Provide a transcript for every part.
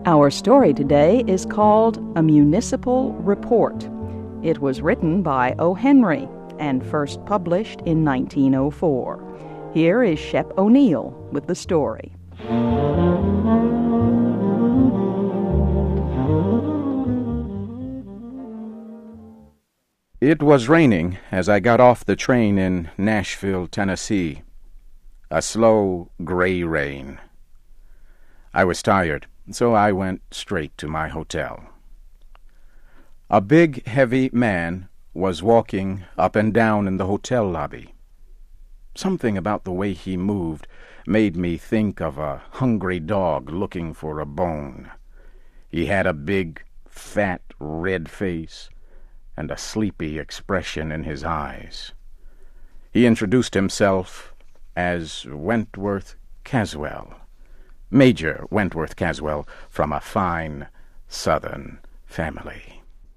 Our story today is called A Municipal Report. It was written by O. Henry and first published in 1904. Here is Shep O'Neill with the story. It was raining as I got off the train in Nashville, Tennessee. A slow, gray rain. I was tired, so I went straight to my hotel. A big, heavy man was walking up and down in the hotel lobby. Something about the way he moved made me think of a hungry dog looking for a bone. He had a big, fat, red face and a sleepy expression in his eyes. He introduced himself as Wentworth Caswell, Major Wentworth Caswell, from a fine Southern family.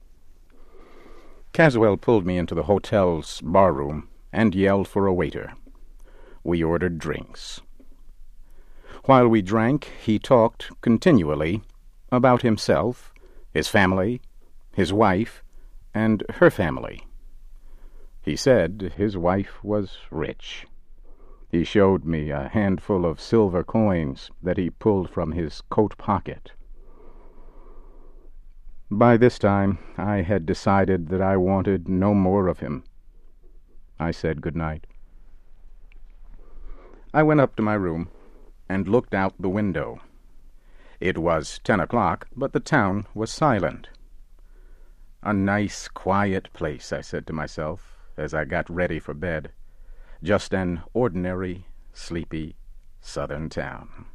Caswell pulled me into the hotel's barroom and yelled for a waiter. We ordered drinks. While we drank, he talked continually about himself, his family, his wife, and her family. He said his wife was rich. He showed me a handful of silver coins that he pulled from his coat pocket. By this time, I had decided that I wanted no more of him. I said good night. I went up to my room and looked out the window. It was 10 o'clock, but the town was silent. A nice, quiet place, I said to myself as I got ready for bed. Just an ordinary, sleepy Southern town.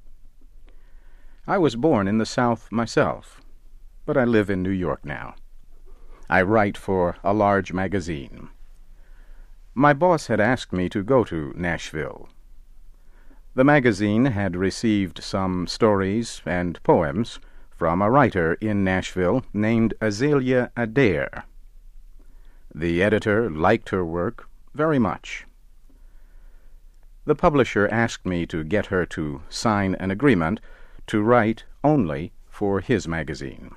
I was born in the South myself, but I live in New York now. I write for a large magazine. My boss had asked me to go to Nashville. The magazine had received some stories and poems from a writer in Nashville named Azalea Adair. The editor liked her work very much. The publisher asked me to get her to sign an agreement to write only for his magazine.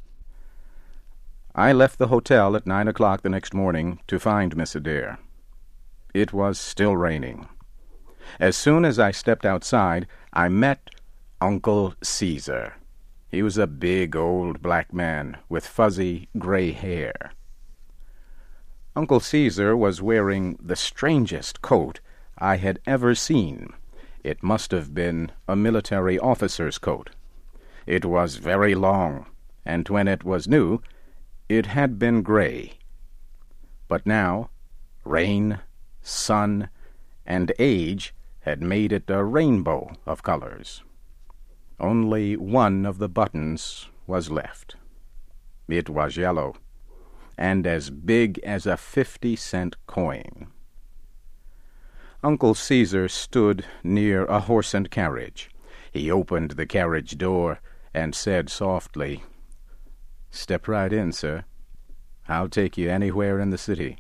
I left the hotel at 9 o'clock the next morning to find Miss Adair. It was still raining. As soon as I stepped outside, I met Uncle Caesar. He was a big old black man with fuzzy gray hair. Uncle Caesar was wearing the strangest coat I had ever seen. It must have been a military officer's coat. It was very long, and when it was new, it had been gray. But now, rain, sun, and age had made it a rainbow of colors. Only one of the buttons was left. It was yellow, and as big as a 50-cent coin. Uncle Caesar stood near a horse and carriage. He opened the carriage door and said softly, "Step right in, sir. I'll take you anywhere in the city."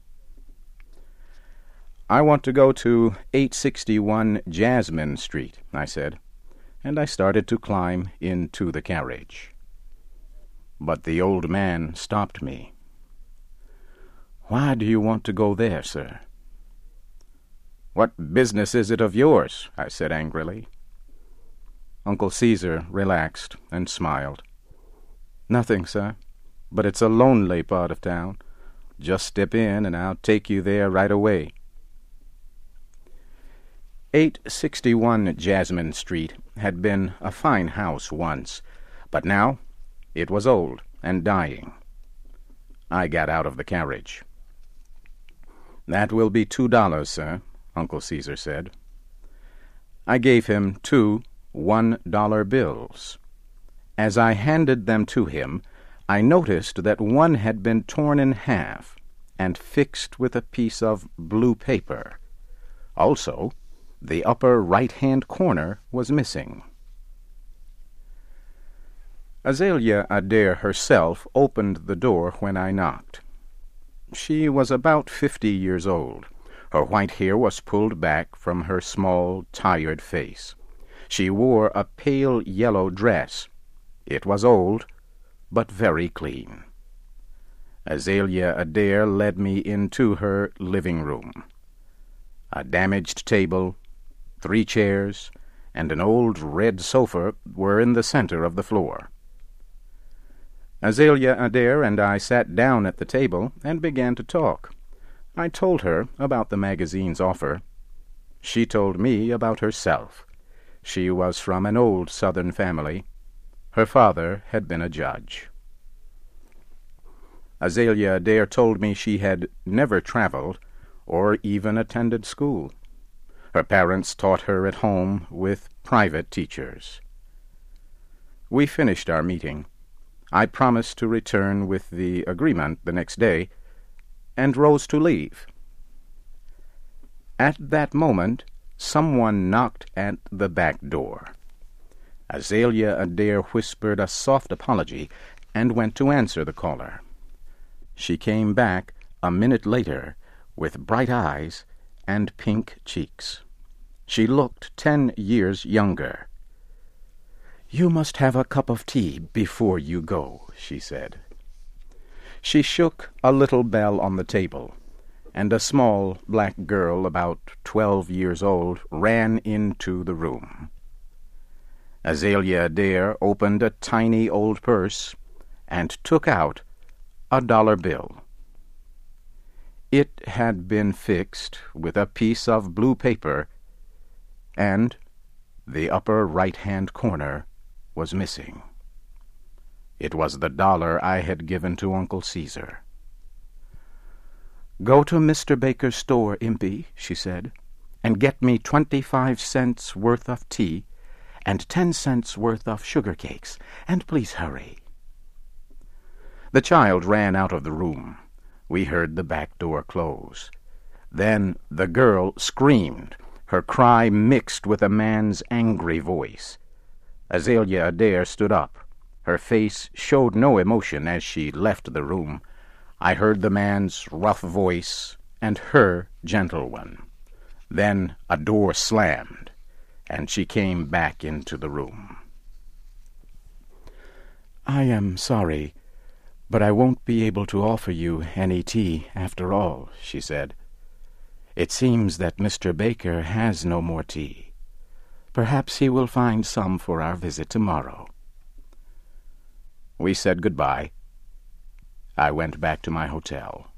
"I want to go to 861 Jasmine Street," I said, and I started to climb into the carriage. But the old man stopped me. "Why do you want to go there, sir?" "What business is it of yours?" I said angrily. Uncle Caesar relaxed and smiled. "Nothing, sir, but it's a lonely part of town. Just step in and I'll take you there right away." 861 Jasmine Street had been a fine house once, but now it was old and dying. I got out of the carriage. "That will be $2, sir," Uncle Caesar said. I gave him 2 $1 bills. As I handed them to him, I noticed that one had been torn in half and fixed with a piece of blue paper. Also, the upper right-hand corner was missing. Azalea Adair herself opened the door when I knocked. She was about 50 years old. Her white hair was pulled back from her small, tired face. She wore a pale yellow dress. It was old, but very clean. Azalea Adair led me into her living room. A damaged table, 3 chairs, and an old red sofa were in the center of the floor. Azalea Adair and I sat down at the table and began to talk. I told her about the magazine's offer. She told me about herself. She was from an old Southern family. Her father had been a judge. Azalea Adair told me she had never traveled or even attended school. Her parents taught her at home with private teachers. We finished our meeting. I promised to return with the agreement the next day, and rose to leave. At that moment, someone knocked at the back door. Azalea Adair whispered a soft apology and went to answer the caller. She came back a minute later with bright eyes and pink cheeks. She looked 10 years younger. "You must have a cup of tea before you go," she said. She shook a little bell on the table, and a small black girl about 12 years old ran into the room. Azalea Adair opened a tiny old purse and took out a dollar bill. It had been fixed with a piece of blue paper, and the upper right-hand corner was missing. It was the dollar I had given to Uncle Caesar. "Go to Mr. Baker's store, Impey," she said, "and get me 25 cents worth of tea and 10 cents worth of sugar cakes, and please hurry." The child ran out of the room. We heard the back door close. Then the girl screamed, her cry mixed with a man's angry voice. Azalea Adair stood up. Her face showed no emotion as she left the room. I heard the man's rough voice and her gentle one. Then a door slammed, and she came back into the room. "I am sorry, but I won't be able to offer you any tea after all," she said. "It seems that Mr. Baker has no more tea. Perhaps he will find some for our visit tomorrow." We said goodbye. I went back to my hotel.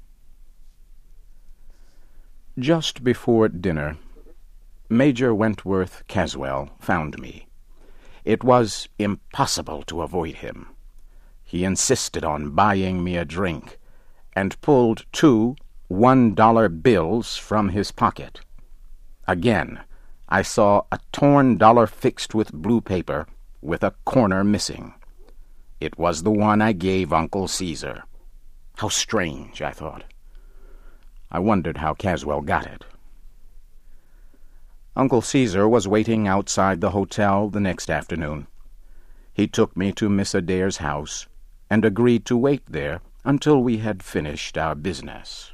Just before dinner, Major Wentworth Caswell found me. It was impossible to avoid him. He insisted on buying me a drink, and pulled 2 $1 bills from his pocket. Again, I saw a torn dollar fixed with blue paper, with a corner missing. It was the one I gave Uncle Caesar. How strange, I thought. I wondered how Caswell got it. Uncle Caesar was waiting outside the hotel the next afternoon. He took me to Miss Adair's house and agreed to wait there until we had finished our business.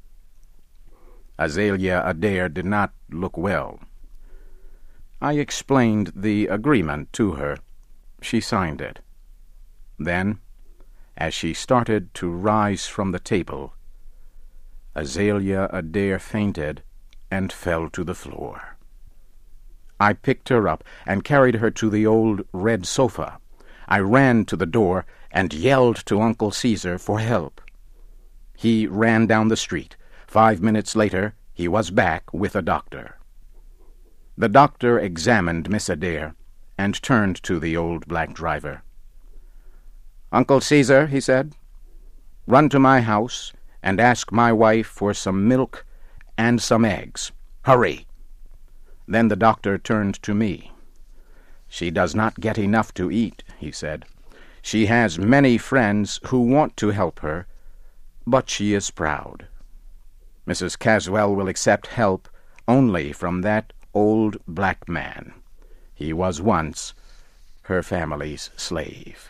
Azalea Adair did not look well. I explained the agreement to her. She signed it. Then, as she started to rise from the table, Azalea Adair fainted and fell to the floor. I picked her up and carried her to the old red sofa. I ran to the door and yelled to Uncle Caesar for help. He ran down the street. 5 minutes later, he was back with a doctor. The doctor examined Miss Adair and turned to the old black driver. "Uncle Caesar," he said, "run to my house and ask my wife for some milk and some eggs. Hurry!" Then the doctor turned to me. "She does not get enough to eat," he said. "She has many friends who want to help her, but she is proud. Mrs. Caswell will accept help only from that old black man. He was once her family's slave."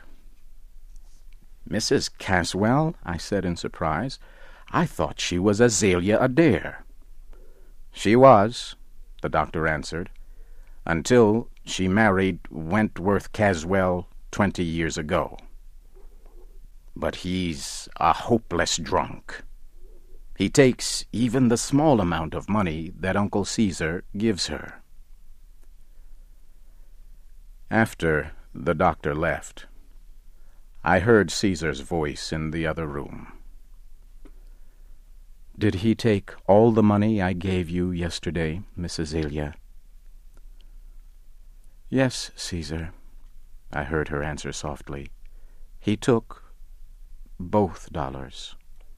"Mrs. Caswell?" I said in surprise. "I thought she was Azalea Adair." "She was," the doctor answered, "until she married Wentworth Caswell 20 years ago. But he's a hopeless drunk. He takes even the small amount of money that Uncle Caesar gives her. After the doctor left, I heard Caesar's voice in the other room. "Did he take all the money I gave you yesterday, Miss Azalea?" "Yes, Caesar," I heard her answer softly. "He took both dollars."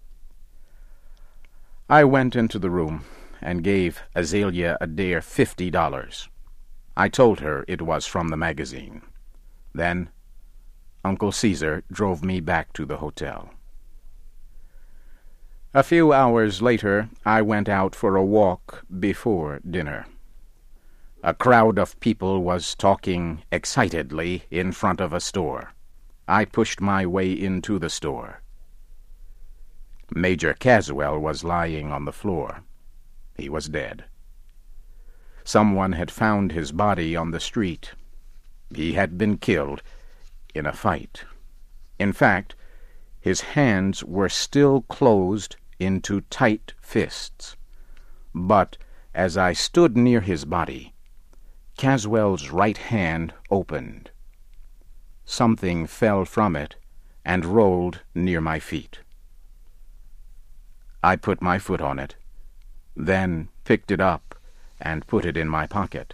I went into the room and gave Azalea Adair $50. I told her it was from the magazine. Then Uncle Caesar drove me back to the hotel. A few hours later, I went out for a walk before dinner. A crowd of people was talking excitedly in front of a store. I pushed my way into the store. Major Caswell was lying on the floor. He was dead. Someone had found his body on the street. He had been killed in a fight. In fact, his hands were still closed into tight fists. But as I stood near his body, Caswell's right hand opened. Something fell from it and rolled near my feet. I put my foot on it, then picked it up and put it in my pocket.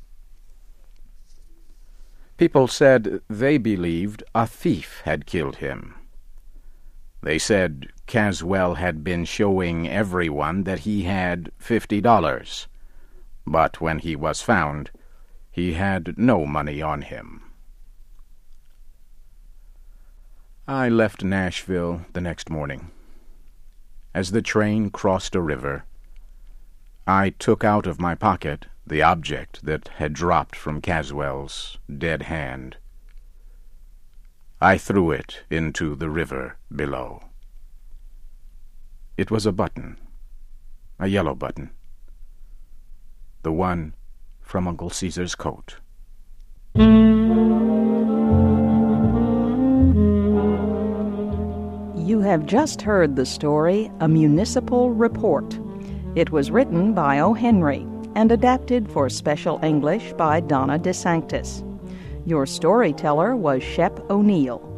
People said they believed a thief had killed him. They said Caswell had been showing everyone that he had $50, but when he was found, he had no money on him. I left Nashville the next morning. As the train crossed a river, I took out of my pocket the object that had dropped from Caswell's dead hand. I threw it into the river below. It was a button, a yellow button, the one from Uncle Caesar's coat. You have just heard the story, A Municipal Report. It was written by O. Henry and adapted for Special English by Donna DeSanctis. Your storyteller was Shep O'Neill.